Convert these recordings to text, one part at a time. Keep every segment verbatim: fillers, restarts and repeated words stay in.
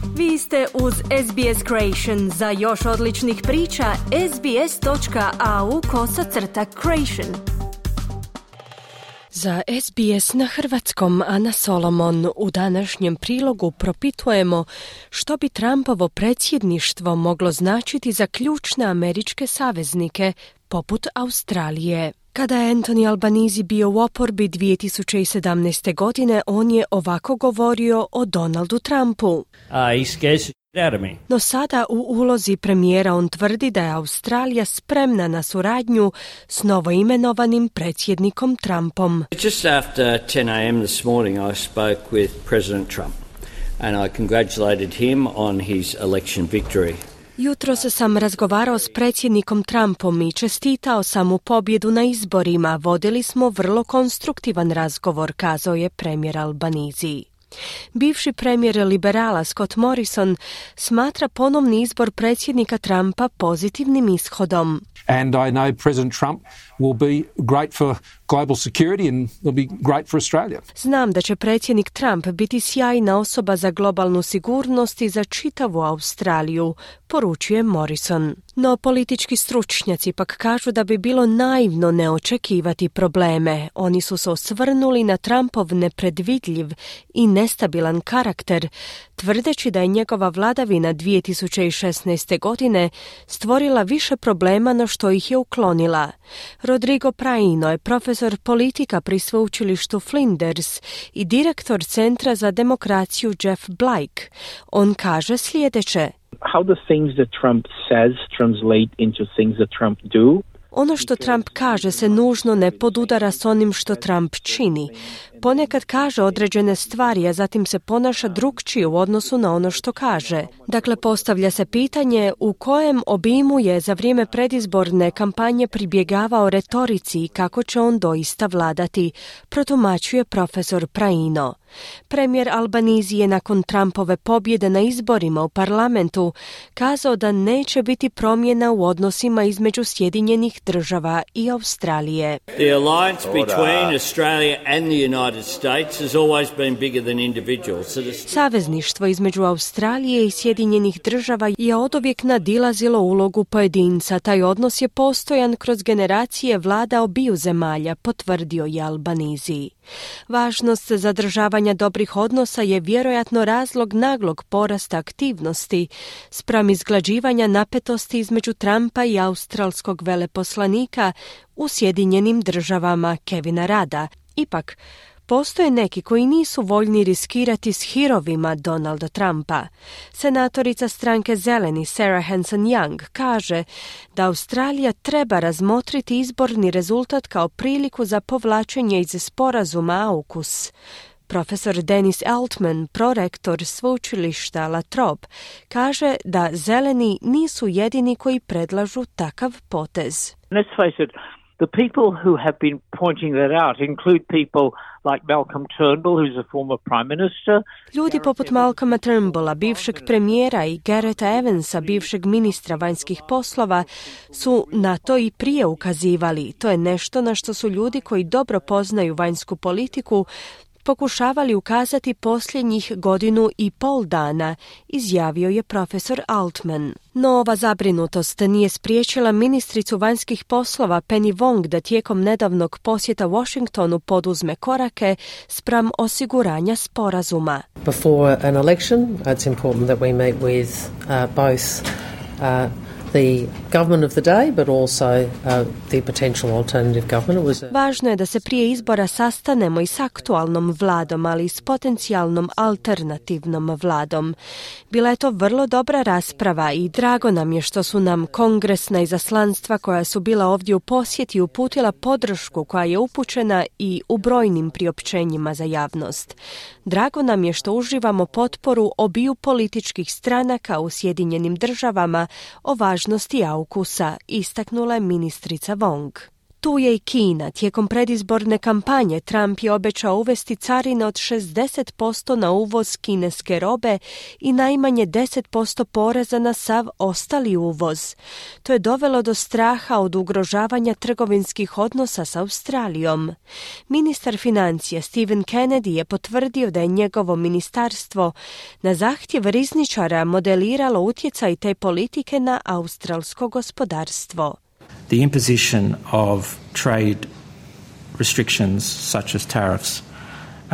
Vi ste uz S B S Creation. Za još odličnih priča, sbs.au kosacrta creation. Za S B S na hrvatskom Ana Solomon u današnjem prilogu propitujemo što bi Trumpovo predsjedništvo moglo značiti za ključne američke saveznike poput Australije. Kada je Anthony Albanese bio u oporbi dvije tisuće sedamnaeste. godine, on je ovako govorio o Donaldu Trumpu. Uh, he scares the shit out of me. No sada u ulozi premijera on tvrdi da je Australija spremna na suradnju s novoimenovanim predsjednikom Trumpom. Just after ten a.m. this morning I spoke with President Trump and I congratulated him on his election victory. Jutros sam razgovarao s predsjednikom Trumpom i čestitao sam mu pobjedu na izborima. Vodili smo vrlo konstruktivan razgovor, kazao je premijer Albanese. Bivši premijer liberala Scott Morrison smatra ponovni izbor predsjednika Trumpa pozitivnim ishodom. And I know President Trump will be great for global security and will be great for Australia. Znam da će predsjednik Trump biti sjajna osoba za globalnu sigurnost i za čitavu Australiju, poručuje Morrison. No politički stručnjaci pak kažu da bi bilo naivno ne očekivati probleme. Oni su se osvrnuli na Trumpov nepredvidljiv i nestabilan karakter, tvrdeći da je njegova vladavina dvije tisuće šesnaeste. godine stvorila više problema no što ih je uklonila. Rodrigo Praino je profesor politika pri sveučilištu Flinders i direktor Centra za demokraciju Jeff Blake. On kaže sljedeće. How the things that Trump says translate into things that Trump do. Ono što Trump kaže se nužno ne podudara s onim što Trump čini. Ponekad kaže određene stvari, a zatim se ponaša drukčije u odnosu na ono što kaže. Dakle, postavlja se pitanje u kojem obimu je za vrijeme predizborne kampanje pribjegavao retorici i kako će on doista vladati, protumačuje profesor Praino. Premijer Albanese je nakon Trumpove pobjede na izborima u parlamentu kazao da neće biti promjena u odnosima između Sjedinjenih država i Australije. The alliance between Australia and the United States has always been bigger than individuals. Savezništvo između Australije i Sjedinjenih država je oduvijek nadilazilo ulogu pojedinca. Taj odnos je postojan kroz generacije vlada obiju zemalja, potvrdio je Albanese. Važnost zadržavanja dobrih odnosa je vjerojatno razlog naglog porasta aktivnosti spram izglađivanja napetosti između Trumpa i australskog veleposlanika u Sjedinjenim državama Kevina Rada. Ipak, postoje neki koji nisu voljni riskirati s hirovima Donalda Trumpa. Senatorica stranke Zeleni Sarah Hanson-Young kaže da Australija treba razmotriti izborni rezultat kao priliku za povlačenje iz sporazuma AUKUS. Profesor Dennis Altman, prorektor sveučilišta La Trobe, kaže da Zeleni nisu jedini koji predlažu takav potez. Let's face it, the people who have been pointing that out include people like Malcolm Turnbull, who's a former prime minister. Ljudi poput Malcolma Turnbulla, bivšeg premijera, i Garretta Evansa, bivšeg ministra vanjskih poslova, su na to i prije ukazivali. To je nešto na što su ljudi koji dobro poznaju vanjsku politiku pokušavali ukazati posljednjih godinu i pol dana, izjavio je profesor Altman. No ova zabrinutost nije spriječila ministricu vanjskih poslova Penny Wong da tijekom nedavnog posjeta Washingtonu poduzme korake spram osiguranja sporazuma. Before an election, it's important that we meet with uh, both uh, the government of the day, but also uh, the potential alternative government. It was a... Važno je da se prije izbora sastanemo i s aktualnom vladom, ali i s potencijalnom alternativnom vladom. Bila je to vrlo dobra rasprava i drago nam je što su nam kongresna izaslanstva koja su bila ovdje u posjeti uputila podršku koja je upućena i u brojnim priopćenjima za javnost. Drago nam je što uživamo potporu obiju političkih stranaka u Sjedinjenim državama o važnosti AUKUS-a, istaknula je ministrica Wong. Tu je i Kina. Tijekom predizborne kampanje Trump je obećao uvesti carine od šezdeset posto na uvoz kineske robe i najmanje deset posto poreza na sav ostali uvoz. To je dovelo do straha od ugrožavanja trgovinskih odnosa s Australijom. Ministar financija Stephen Kennedy je potvrdio da je njegovo ministarstvo na zahtjev rizničara modeliralo utjecaj te politike na australsko gospodarstvo. The imposition of trade restrictions such as tariffs uh,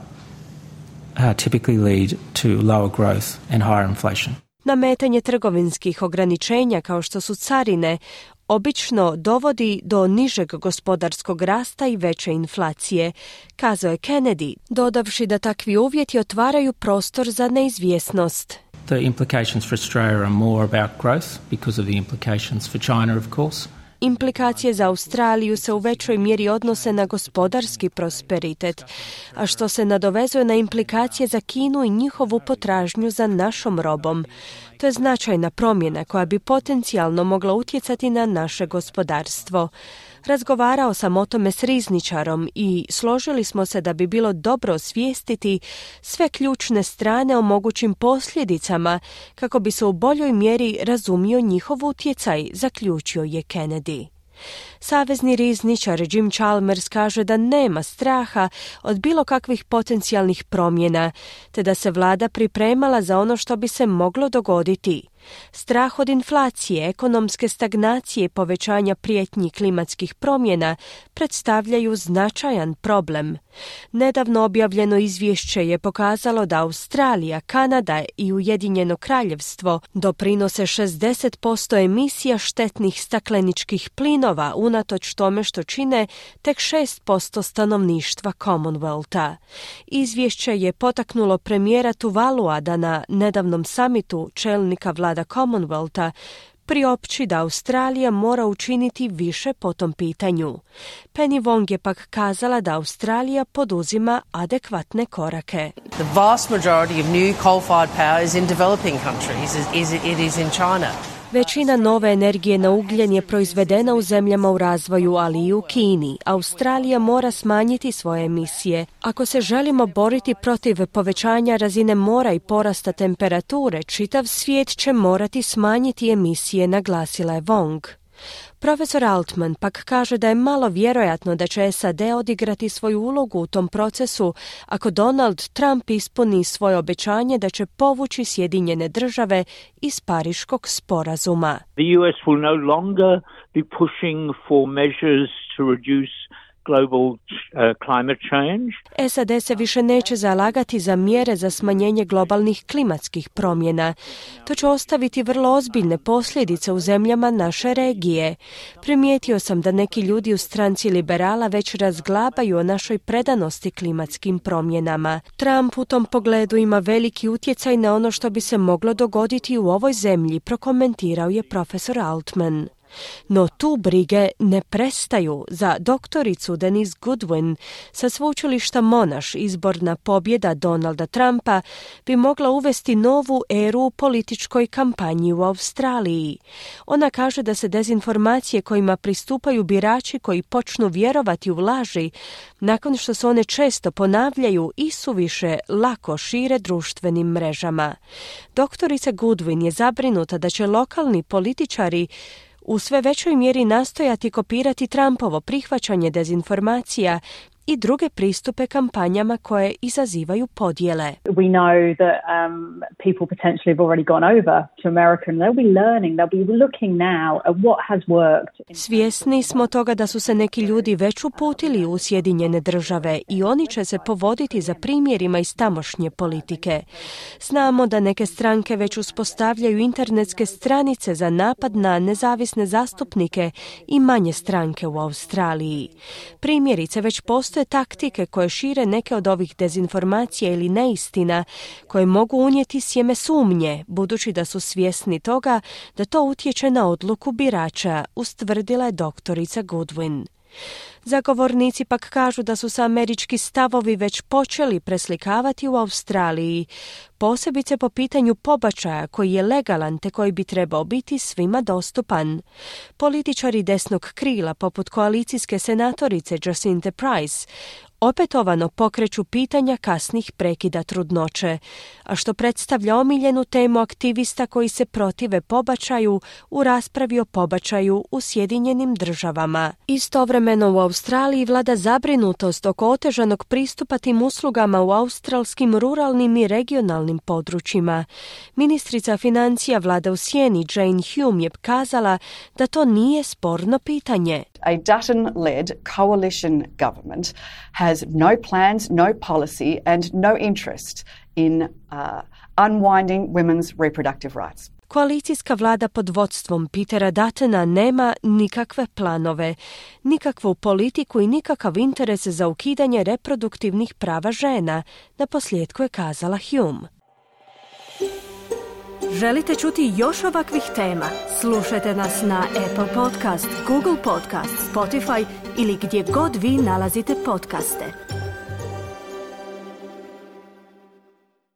uh, typically lead to lower growth and higher inflation. Nametanje trgovinskih ograničenja kao što su carine obično dovodi do nižeg gospodarskog rasta i veće inflacije, kazao je Kennedy, dodavši da takvi uvjeti otvaraju prostor za neizvjesnost. The implications for Australia are more about growth because of the implications for China, of course. Implikacije za Australiju se u većoj mjeri odnose na gospodarski prosperitet, a što se nadovezuje na implikacije za Kinu i njihovu potražnju za našom robom. To je značajna promjena koja bi potencijalno mogla utjecati na naše gospodarstvo. Razgovarao sam o tome s rizničarom i složili smo se da bi bilo dobro osvijestiti sve ključne strane o mogućim posljedicama kako bi se u boljoj mjeri razumio njihov utjecaj, zaključio je Kennedy. Savezni rizničar Jim Chalmers kaže da nema straha od bilo kakvih potencijalnih promjena, te da se vlada pripremala za ono što bi se moglo dogoditi. Strah od inflacije, ekonomske stagnacije i povećanja prijetnji klimatskih promjena predstavljaju značajan problem. Nedavno objavljeno izvješće je pokazalo da Australija, Kanada i Ujedinjeno kraljevstvo doprinose šezdeset posto emisija štetnih stakleničkih plinova, unatoč tome što čine tek šest posto stanovništva Commonwealtha. Izvješće je potaknulo premijera Tuvalua da na nedavnom samitu čelnika vlada Commonwealtha priopći da Australija mora učiniti više po tom pitanju. Penny Wong je pak kazala da Australija poduzima adekvatne korake. The vast majority of new coal-fired power is in developing countries. It is in China. Većina nove energije na ugljen je proizvedena u zemljama u razvoju, ali i u Kini. Australija mora smanjiti svoje emisije. Ako se želimo boriti protiv povećanja razine mora i porasta temperature, čitav svijet će morati smanjiti emisije, naglasila je Wong. Profesor Altman pak kaže da je malo vjerojatno da će S A D odigrati svoju ulogu u tom procesu ako Donald Trump ispuni svoje obećanje da će povući Sjedinjene države iz Pariškog sporazuma. The U S will no longer be pushing for measures to reduce global uh, climate change. S A D se više neće zalagati za mjere za smanjenje globalnih klimatskih promjena. To će ostaviti vrlo ozbiljne posljedice u zemljama naše regije. Primijetio sam da neki ljudi u stranci liberala već razglabaju o našoj predanosti klimatskim promjenama. Trump u tom pogledu ima veliki utjecaj na ono što bi se moglo dogoditi u ovoj zemlji, prokomentirao je profesor Altman. No tu brige ne prestaju. Za doktoricu Denise Goodwin sa sveučilišta Monash izborna pobjeda Donalda Trumpa bi mogla uvesti novu eru u političkoj kampanji u Australiji. Ona kaže da se dezinformacije kojima pristupaju birači koji počnu vjerovati u laži, nakon što se one često ponavljaju i suviše lako šire društvenim mrežama. Doktorica Goodwin je zabrinuta da će lokalni političari u sve većoj mjeri nastojati kopirati Trumpovo prihvaćanje dezinformacija i druge pristupe kampanjama koje izazivaju podjele. We know that um, people potentially have already gone over to America and they'll be learning, they'll be looking now at what has worked. Svjesni smo toga da su se neki ljudi već uputili u Sjedinjene države i oni će se povoditi za primjerima iz tamošnje politike. Znamo da neke stranke već uspostavljaju internetske stranice za napad na nezavisne zastupnike i manje stranke u Australiji. Primjerice već postoje Postoje taktike koje šire neke od ovih dezinformacija ili neistina koje mogu unijeti sjeme sumnje, budući da su svjesni toga da to utječe na odluku birača, ustvrdila je doktorica Goodwin. Zagovornici pak kažu da su se američki stavovi već počeli preslikavati u Australiji, posebice po pitanju pobačaja koji je legalan te koji bi trebao biti svima dostupan. Političari desnog krila, poput koalicijske senatorice Jacinthe Price, opetovano pokreću pitanja kasnih prekida trudnoće, a što predstavlja omiljenu temu aktivista koji se protive pobačaju u raspravi o pobačaju u Sjedinjenim državama. Istovremeno u Australiji vlada zabrinutost oko otežanog pristupa tim uslugama u australskim ruralnim i regionalnim područjima. Ministrica financija vlada u sjeni Jane Hume je kazala da to nije sporno pitanje. A Dutton-led coalition government has no plans, no policy and no interest in uh, unwinding women's reproductive rights. Koalicijska vlada pod vodstvom Petera Duttona nema nikakve planove, nikakvu politiku i nikakav interes za ukidanje reproduktivnih prava žena, naposljetku je kazala Hume. Želite čuti još ovakvih tema? Slušajte nas na Apple Podcast, Google Podcast, Spotify ili gdje god vi nalazite podcaste.